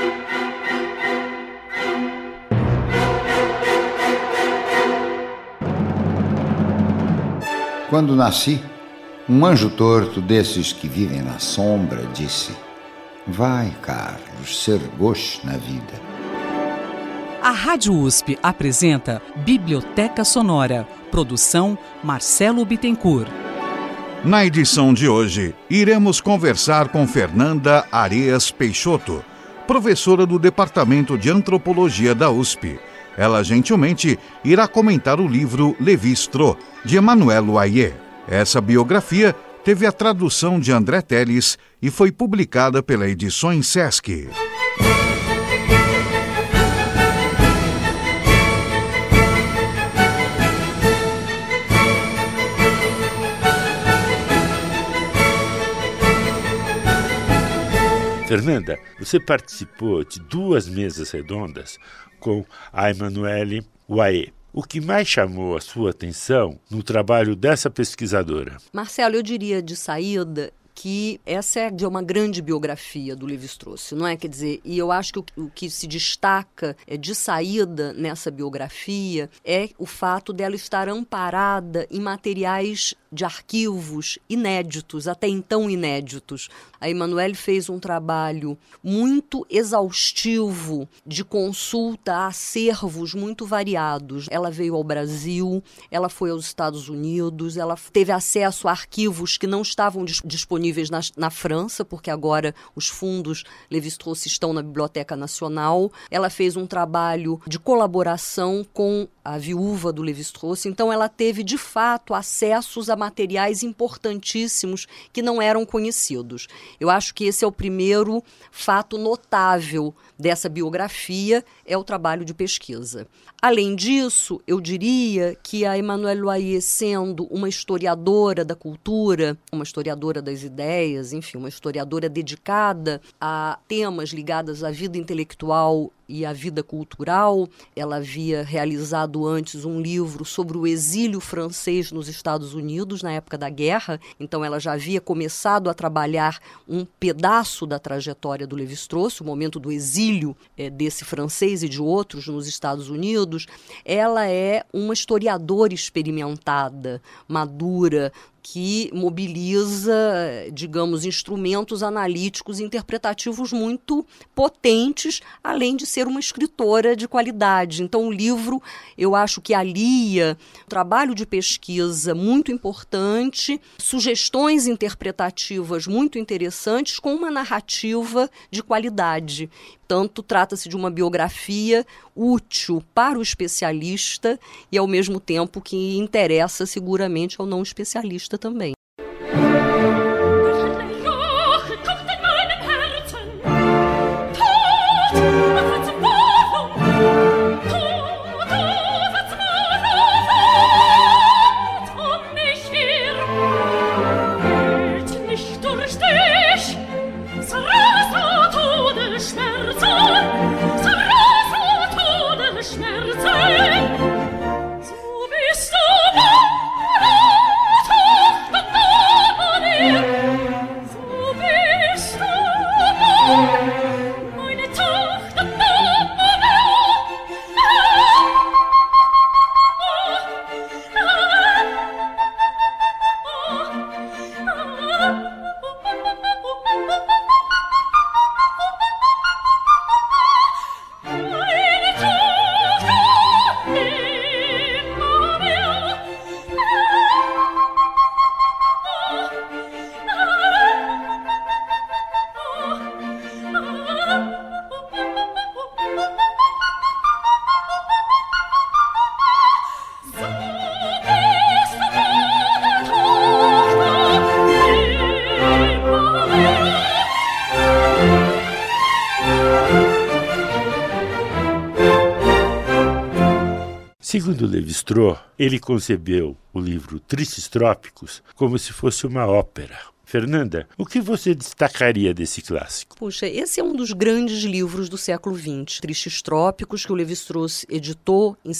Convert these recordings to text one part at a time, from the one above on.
Quando nasci, um anjo torto desses que vivem na sombra disse: vai, Carlos, ser gosto na vida. A Rádio USP apresenta Biblioteca Sonora. Produção Marcelo Bittencourt. Na edição de hoje, iremos conversar com Fernanda Arias Peixoto, professora do Departamento de Antropologia da USP. Ela gentilmente irá comentar o livro Lévi-Strauss, de Emmanuel Loayer. Essa biografia teve a tradução de André Teles e foi publicada pela Edições Sesc. Fernanda, você participou de 2 mesas redondas com a Emmanuel Loayer. O que mais chamou a sua atenção no trabalho dessa pesquisadora? Marcelo, eu diria de saída que essa é de uma grande biografia do Lévi-Strauss, não é? Quer dizer, e eu acho que o que se destaca de saída nessa biografia é o fato dela estar amparada em materiais de arquivos inéditos, até então inéditos. A Emmanuel fez um trabalho muito exaustivo de consulta a acervos muito variados. Ela veio ao Brasil, ela foi aos Estados Unidos, ela teve acesso a arquivos que não estavam disponíveis na França, porque agora os fundos Lévi-Strauss estão na Biblioteca Nacional. Ela fez um trabalho de colaboração com a viúva do Lévi-Strauss, então ela teve de fato acessos a materiais importantíssimos que não eram conhecidos. Eu acho que esse é o primeiro fato notável dessa biografia, é o trabalho de pesquisa. Além disso, eu diria que a Emmanuel Loayer, sendo uma historiadora da cultura, uma historiadora das ideias, enfim, uma historiadora dedicada a temas ligados à vida intelectual e à vida cultural, ela havia realizado antes um livro sobre o exílio francês nos Estados Unidos, na época da guerra, então ela já havia começado a trabalhar um pedaço da trajetória do Lévi-Strauss, o momento do exílio desse francês e de outros nos Estados Unidos. Ela é uma historiadora experimentada, madura, que mobiliza, digamos, instrumentos analíticos e interpretativos muito potentes, além de ser uma escritora de qualidade. Então, o livro, eu acho que alia um trabalho de pesquisa muito importante, sugestões interpretativas muito interessantes, com uma narrativa de qualidade. Portanto, trata-se de uma biografia útil para o especialista e, ao mesmo tempo, que interessa seguramente ao não especialista também. Segundo Lévi-Strauss, ele concebeu o livro Tristes Trópicos como se fosse uma ópera, Fernanda, o que você destacaria desse clássico? Puxa, esse é um dos grandes livros do século XX, Tristes Trópicos, que o Lévi-Strauss editou em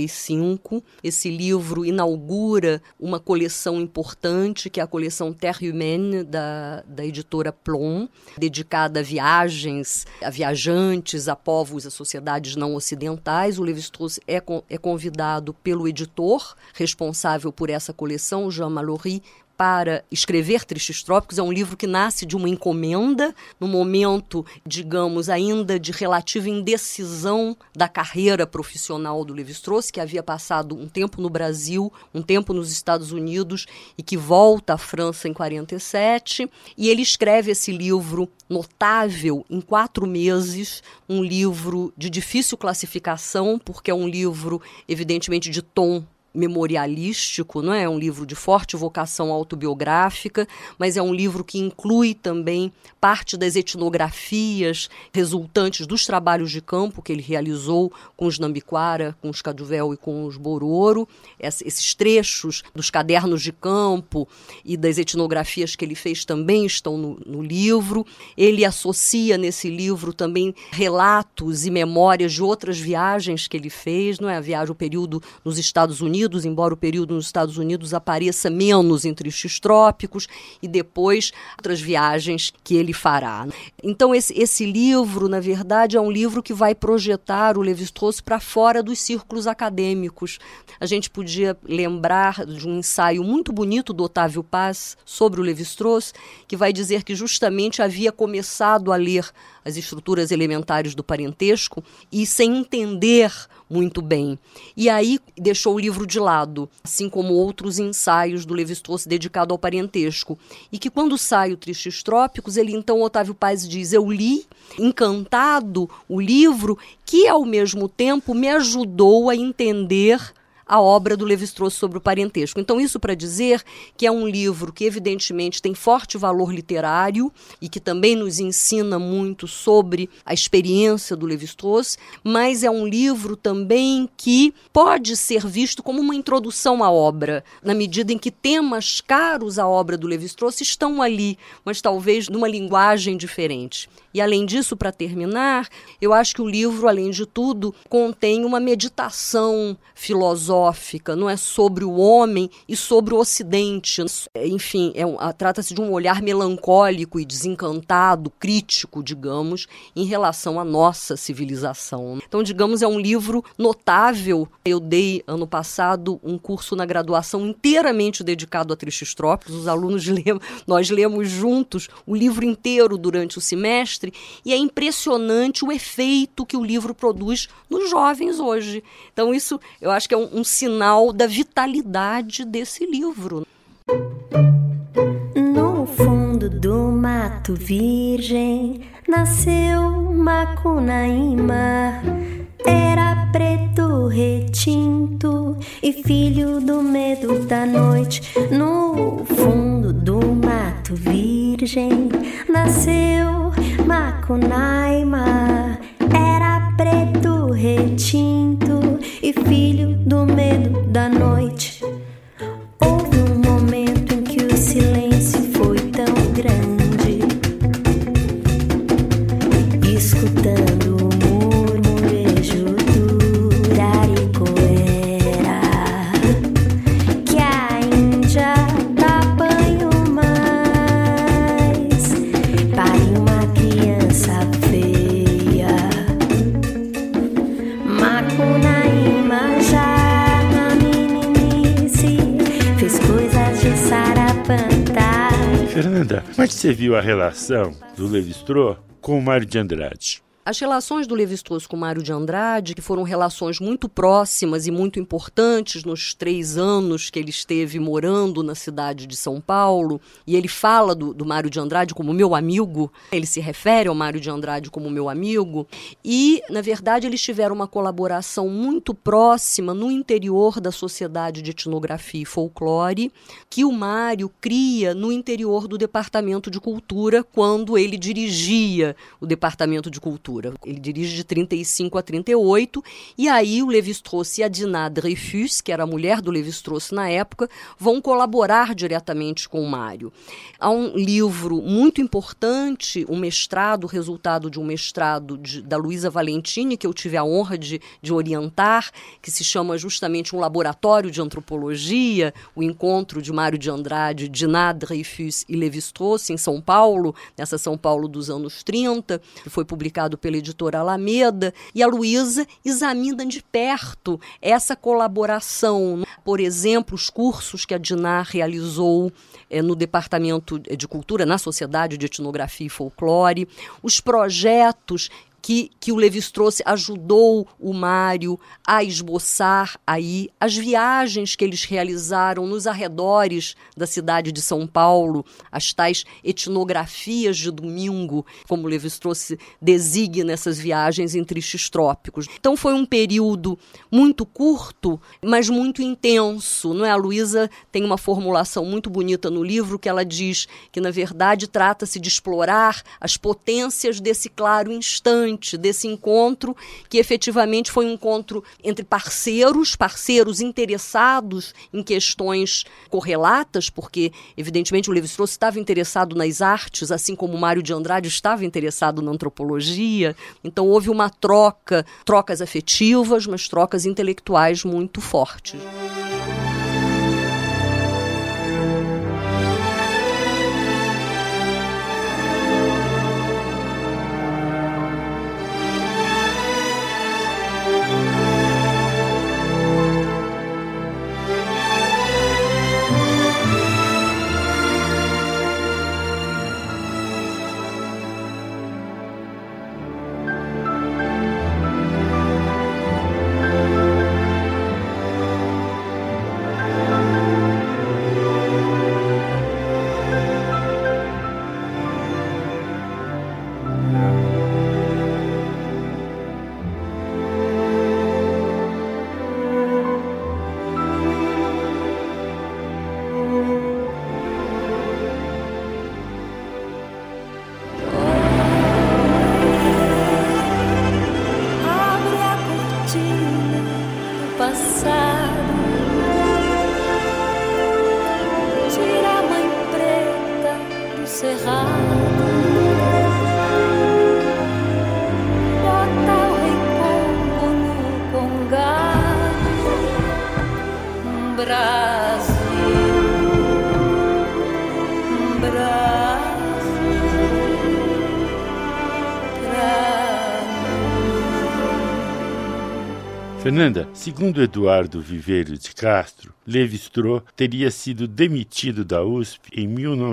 55. Esse livro inaugura uma coleção importante, que é a coleção Terre Humaine, da editora Plon, dedicada a viagens, a viajantes, a povos, a sociedades não ocidentais. O Lévi-Strauss é convidado pelo editor responsável por essa coleção, Jean Mallory, para escrever Tristes Trópicos. É um livro que nasce de uma encomenda, no momento, digamos, ainda de relativa indecisão da carreira profissional do Lévi-Strauss, que havia passado um tempo no Brasil, um tempo nos Estados Unidos e que volta à França em 47. E ele escreve esse livro notável em 4 meses, um livro de difícil classificação, porque é um livro, evidentemente, de tom memorialístico, não é? É um livro de forte vocação autobiográfica, mas é um livro que inclui também parte das etnografias resultantes dos trabalhos de campo que ele realizou com os Nambiquara, com os Caduvel e com os Bororo. Esses trechos dos cadernos de campo e das etnografias que ele fez também estão no livro. Ele associa nesse livro também relatos e memórias de outras viagens que ele fez, não é? A viagem, o período nos Estados Unidos, embora o período nos Estados Unidos apareça menos em Tristes Trópicos, e depois outras viagens que ele fará. Então esse livro, na verdade, é um livro que vai projetar o Lévi-Strauss para fora dos círculos acadêmicos. A gente podia lembrar de um ensaio muito bonito do Otávio Paz sobre o Lévi-Strauss, que vai dizer que justamente havia começado a ler as estruturas elementares do parentesco e sem entender muito bem. E aí deixou o livro de lado, assim como outros ensaios do Lévi-Strauss dedicado ao parentesco. E que quando sai o Tristes Trópicos, então Otávio Paz diz: eu li, encantado, o livro, que ao mesmo tempo me ajudou a entender a obra do Lévi-Strauss sobre o parentesco. Então, isso para dizer que é um livro que, evidentemente, tem forte valor literário e que também nos ensina muito sobre a experiência do Lévi-Strauss, mas é um livro também que pode ser visto como uma introdução à obra, na medida em que temas caros à obra do Lévi-Strauss estão ali, mas talvez numa linguagem diferente. E, além disso, para terminar, eu acho que o livro, além de tudo, contém uma meditação filosófica, não é, sobre o homem e sobre o Ocidente. Enfim, trata-se de um olhar melancólico e desencantado, crítico, digamos, em relação à nossa civilização. Então, digamos, é um livro notável. Eu dei, ano passado, um curso na graduação inteiramente dedicado a Tristes Trópicos. Os alunos nós lemos juntos o livro inteiro durante o semestre, e é impressionante o efeito que o livro produz nos jovens hoje. Então isso eu acho que é um sinal da vitalidade desse livro. No fundo do mato virgem nasceu Macunaíma. Era preto retinto e filho do medo da noite. No fundo do mato virgem nasceu Macunaíma. Era preto retinto e filho do medo da noite. Houve um momento em que o silêncio foi tão grande, escutando o murmurejo do Araricoera, que a Índia apanhou mais, pariu uma criança feia. Macunaíma já na meninice fez coisas de Sarapantá. Fernanda, como é que você viu a relação do Lévi-Strauss com o Mário de Andrade? As relações do Lévi-Strauss com Mário de Andrade, que foram relações muito próximas e muito importantes nos 3 anos que ele esteve morando na cidade de São Paulo, e ele fala do Mário de Andrade como meu amigo, ele se refere ao Mário de Andrade como meu amigo, e, na verdade, eles tiveram uma colaboração muito próxima no interior da Sociedade de Etnografia e Folclore, que o Mário cria no interior do Departamento de Cultura, quando ele dirigia o Departamento de Cultura cultura. Ele dirige de 35 a 38, e aí o Lévi-Strauss e a Dinah Dreyfus, que era a mulher do Lévi-Strauss na época, vão colaborar diretamente com o Mário. Há um livro muito importante, um mestrado, resultado de um mestrado da Luísa Valentini, que eu tive a honra de orientar, que se chama justamente Um Laboratório de Antropologia, o encontro de Mário de Andrade, Dinah Dreyfus e Lévi-Strauss em São Paulo, nessa São Paulo dos anos 30, que foi publicado pela editora Alameda, e a Luísa examina de perto essa colaboração. Por exemplo, os cursos que a Dinah realizou no Departamento de Cultura, na Sociedade de Etnografia e Folclore, os projetos que o Lévi-Strauss ajudou o Mário a esboçar aí, as viagens que eles realizaram nos arredores da cidade de São Paulo, as tais etnografias de domingo, como o Lévi-Strauss designa essas viagens em tristes trópicos. Então foi um período muito curto, mas muito intenso, não é? A Luísa tem uma formulação muito bonita no livro que ela diz que, na verdade, trata-se de explorar as potências desse claro instante, desse encontro, que efetivamente foi um encontro entre parceiros interessados em questões correlatas, porque, evidentemente, o Lévi-Strauss estava interessado nas artes, assim como o Mário de Andrade estava interessado na antropologia. Então, houve uma trocas afetivas, mas trocas intelectuais muito fortes. Fernanda, segundo Eduardo Viveiro de Castro, Lévi-Strauss teria sido demitido da USP em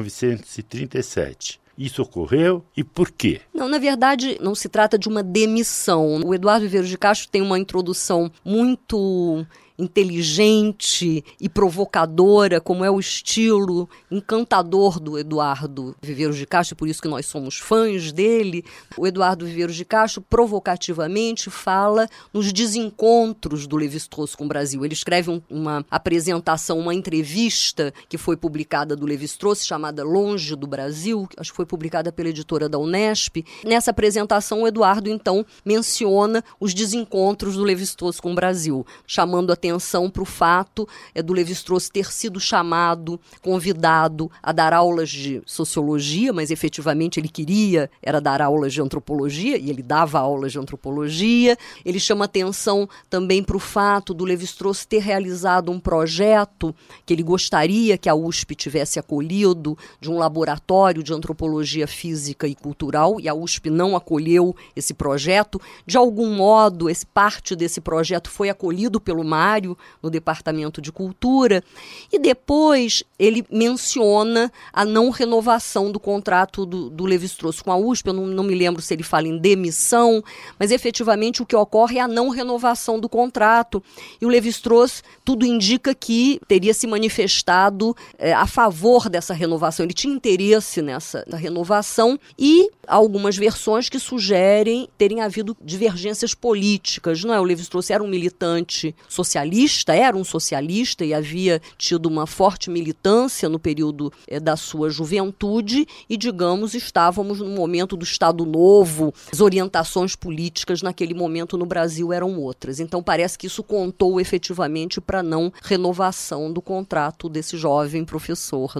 1937. Isso ocorreu e por quê? Não, na verdade, não se trata de uma demissão. O Eduardo Viveiro de Castro tem uma introdução muito inteligente e provocadora, como é o estilo encantador do Eduardo Viveiro de Castro, por isso que nós somos fãs dele. O Eduardo Viveiro de Castro provocativamente fala nos desencontros do Lévi-Strauss com o Brasil. Ele escreve uma apresentação, uma entrevista que foi publicada do Lévi-Strauss, chamada Longe do Brasil, acho que foi publicada pela editora da Unesp. Nessa apresentação, o Eduardo, então, menciona os desencontros do Lévi-Strauss com o Brasil, chamando atenção para o fato do Lévi-Strauss ter sido convidado a dar aulas de sociologia, mas efetivamente ele queria dar aulas de antropologia, e ele dava aulas de antropologia. Ele chama atenção também para o fato do Lévi-Strauss ter realizado um projeto que ele gostaria que a USP tivesse acolhido, de um laboratório de antropologia física e cultural, e a USP não acolheu esse projeto. De algum modo, parte desse projeto foi acolhido pelo Mário no Departamento de Cultura, e depois ele menciona a não renovação do contrato do Lévi-Strauss com a USP. Eu não me lembro se ele fala em demissão, mas efetivamente o que ocorre é a não renovação do contrato, e o Lévi-Strauss, tudo indica que teria se manifestado a favor dessa renovação. Ele tinha interesse na renovação, e algumas versões que sugerem terem havido divergências políticas, não é? O Lévi-Strauss era um militante socialista, socialista, era um socialista e havia tido uma forte militância no período da sua juventude e, digamos, estávamos no momento do Estado Novo, as orientações políticas naquele momento no Brasil eram outras. Então parece que isso contou efetivamente para a não renovação do contrato desse jovem professor.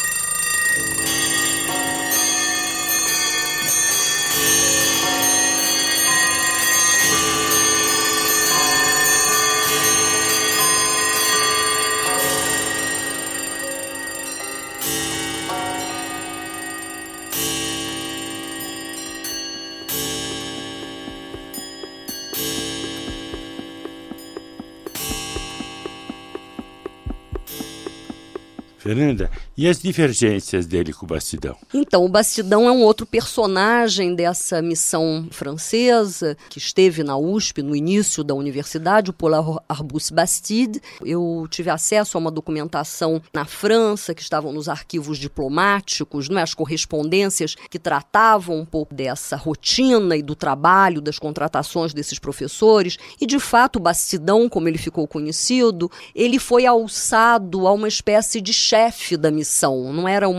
Fernanda, e as divergências dele com o Bastidão? Então, o Bastidão é um outro personagem dessa missão francesa que esteve na USP no início da universidade, o Paul Arbus Bastide. Eu tive acesso a uma documentação na França que estavam nos arquivos diplomáticos, não é? As correspondências que tratavam um pouco dessa rotina e do trabalho, das contratações desses professores. E, de fato, o Bastidão, como ele ficou conhecido, ele foi alçado a uma espécie de chefe da missão. Não era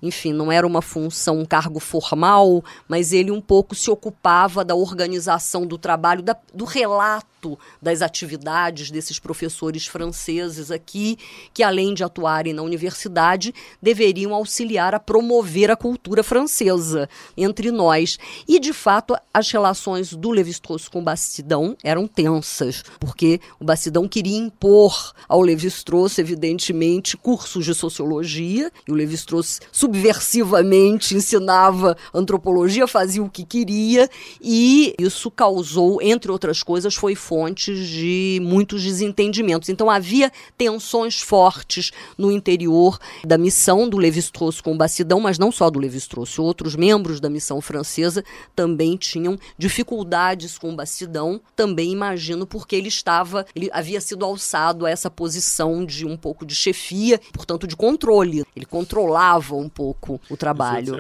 uma função, um cargo formal, mas ele um pouco se ocupava da organização do trabalho, do relato das atividades desses professores franceses aqui, que além de atuarem na universidade, deveriam auxiliar a promover a cultura francesa entre nós. E, de fato, as relações do Lévi-Strauss com o Bastidão eram tensas, porque o Bastidão queria impor ao Lévi-Strauss, evidentemente, cursos de sociologia, e o Lévi-Strauss subversivamente ensinava antropologia, fazia o que queria, e isso causou, entre outras coisas, foi fonte de muitos desentendimentos. Então havia tensões fortes no interior da missão do Lévi-Strauss com o Bastidão, mas não só do Lévi-Strauss, outros membros da missão francesa também tinham dificuldades com o Bastidão, também imagino porque ele havia sido alçado a essa posição de um pouco de chefia, portanto de controle. Ele controlava um pouco o trabalho.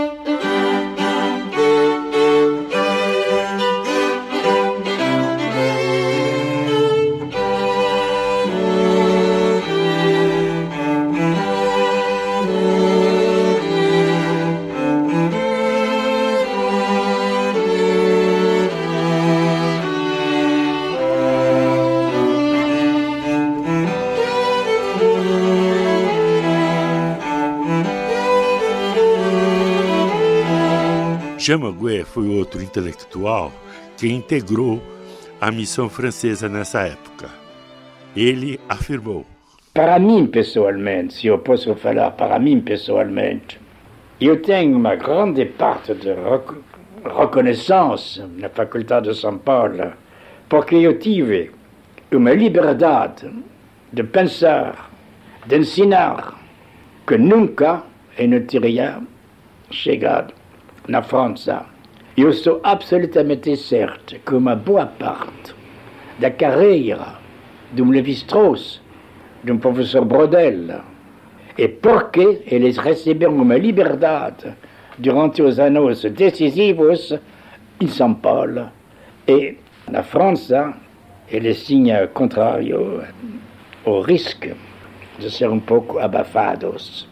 Jean Maguet foi outro intelectual que integrou a missão francesa nessa época. Ele afirmou: para mim, pessoalmente, se eu posso falar para mim pessoalmente, eu tenho uma grande parte de reconnaissance na Faculdade de São Paulo, porque eu tive uma liberdade de pensar, de ensinar, que nunca eu não teria chegado na França. Eu estou absolutamente certo que uma boa parte da carreira de um Lévi-Strauss, de um professor Brodel, é porque eles receberam uma liberdade durante os anos decisivos em São Paulo. E na França, eles tinham, contrário, o risco de ser um pouco abafados.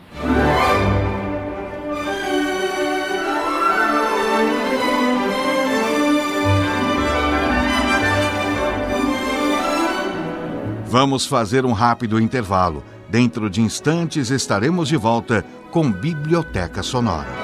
Vamos fazer um rápido intervalo. Dentro de instantes estaremos de volta com Biblioteca Sonora.